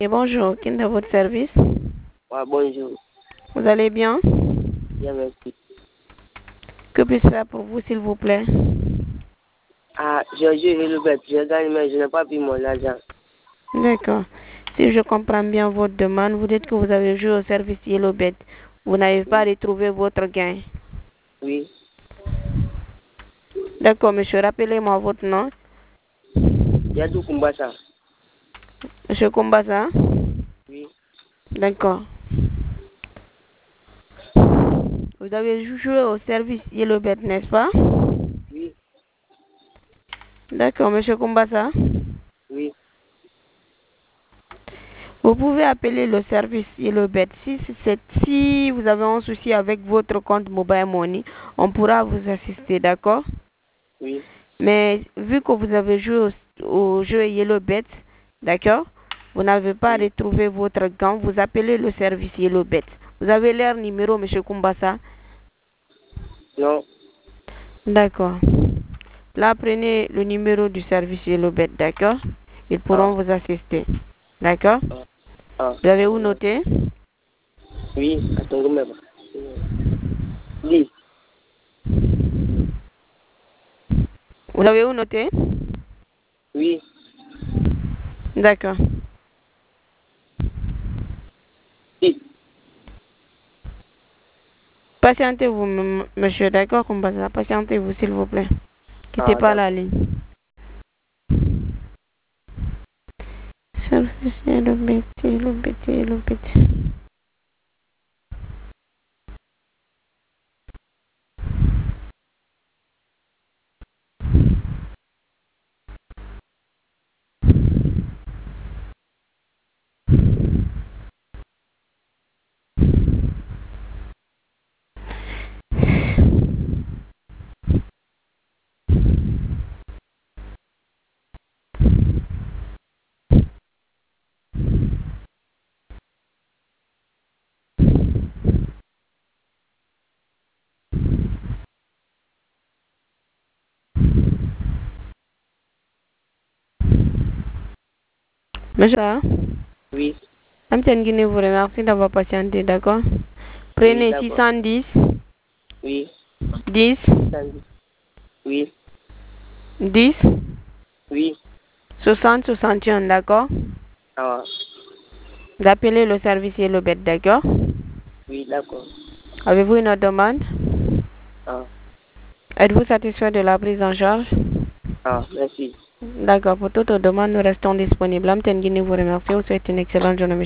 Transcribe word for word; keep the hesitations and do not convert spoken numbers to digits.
Et bonjour, qui est de votre service? Ouais, bonjour. Vous allez bien? Bien, merci. Que puis-je faire pour vous, s'il vous plaît? Ah, j'ai joué le bête, j'ai gagné, mais je n'ai pas pris mon argent. D'accord. Si je comprends bien votre demande, vous dites que vous avez joué au service YellowBet. Vous n'avez pas retrouvé votre gain. Oui. D'accord, monsieur. Rappelez-moi votre nom. Yadou Kumbasa. Monsieur Kumbasa? Oui. D'accord. Vous avez joué au service YellowBet, n'est-ce pas? Oui. D'accord, monsieur Kumbasa? Oui. Vous pouvez appeler le service YellowBet. Si, si vous avez un souci avec votre compte Mobile Money, on pourra vous assister, d'accord? Oui. Mais vu que vous avez joué au, au jeu YellowBet, d'accord? Vous n'avez pas Oui. retrouvé votre gant, vous appelez le service YellowBet. Vous avez leur numéro, monsieur Kumbasa? Non. D'accord. Là, prenez le numéro du service YellowBet, d'accord? Ils pourront Ah. vous assister. D'accord? Ah. Ah. Vous avez où noter? Oui. Attends, même. dix. Vous avez où noter? Oui. D'accord. dix. Patientez-vous, monsieur, d'accord, Kumbasa? Patientez-vous, s'il vous plaît. Quittez Ah, pas la d'accord. ligne. Service YellowBet, YellowBet, YellowBet. Monsieur, Oui. Amtienne Guinée vous remercie d'avoir patienté, d'accord? Oui, Prenez six d'accord. cent dix, Oui. dix, Oui. dix, Oui. soixante, soixante et un, d'accord? Ah. Vous appelez le service YellowBet, d'accord? Oui, d'accord. Avez-vous une autre demande? Ah. Êtes-vous satisfait de la prise en charge? Ah, merci. D'accord, pour toute demande, nous restons disponibles. Amtienne Guinée vous remercie. Vous souhaite une excellente journée.